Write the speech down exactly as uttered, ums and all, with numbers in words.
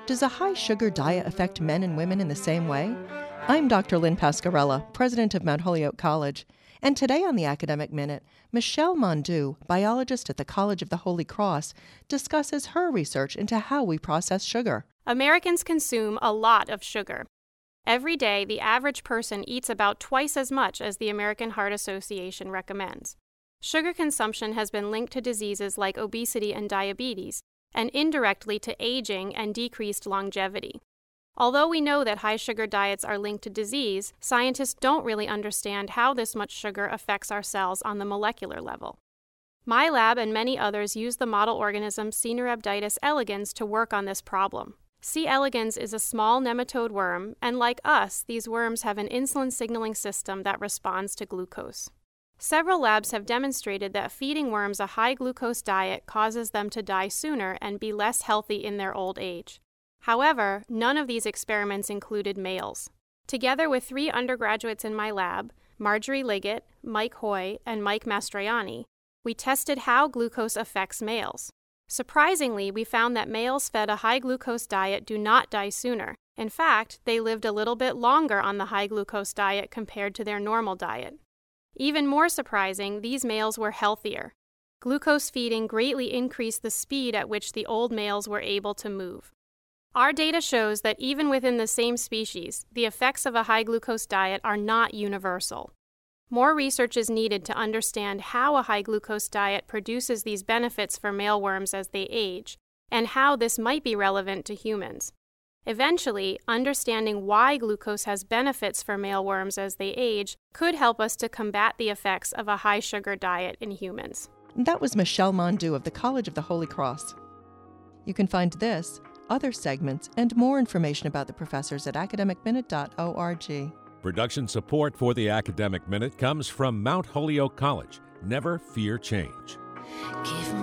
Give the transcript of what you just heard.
Does a high-sugar diet affect men and women in the same way? I'm Doctor Lynn Pascarella, president of Mount Holyoke College, and today on the Academic Minute, Michelle Mondu, biologist at the College of the Holy Cross, discusses her research into how we process sugar. Americans consume a lot of sugar. Every day, the average person eats about twice as much as the American Heart Association recommends. Sugar consumption has been linked to diseases like obesity and diabetes, and indirectly to aging and decreased longevity. Although we know that high sugar diets are linked to disease, scientists don't really understand how this much sugar affects our cells on the molecular level. My lab and many others use the model organism Caenorhabditis elegans to work on this problem. C. elegans is a small nematode worm, and like us, these worms have an insulin signaling system that responds to glucose. Several labs have demonstrated that feeding worms a high glucose diet causes them to die sooner and be less healthy in their old age. However, none of these experiments included males. Together with three undergraduates in my lab, Marjorie Liggett, Mike Hoy, and Mike Mastroianni, we tested how glucose affects males. Surprisingly, we found that males fed a high glucose diet do not die sooner. In fact, they lived a little bit longer on the high glucose diet compared to their normal diet. Even more surprising, these males were healthier. Glucose feeding greatly increased the speed at which the old males were able to move. Our data shows that even within the same species, the effects of a high glucose diet are not universal. More research is needed to understand how a high glucose diet produces these benefits for male worms as they age, and how this might be relevant to humans. Eventually, understanding why glucose has benefits for male worms as they age could help us to combat the effects of a high sugar diet in humans. That was Michelle Mondu of the College of the Holy Cross. You can find this, other segments, and more information about the professors at academic minute dot org. Production support for the Academic Minute comes from Mount Holyoke College. Never fear change. Give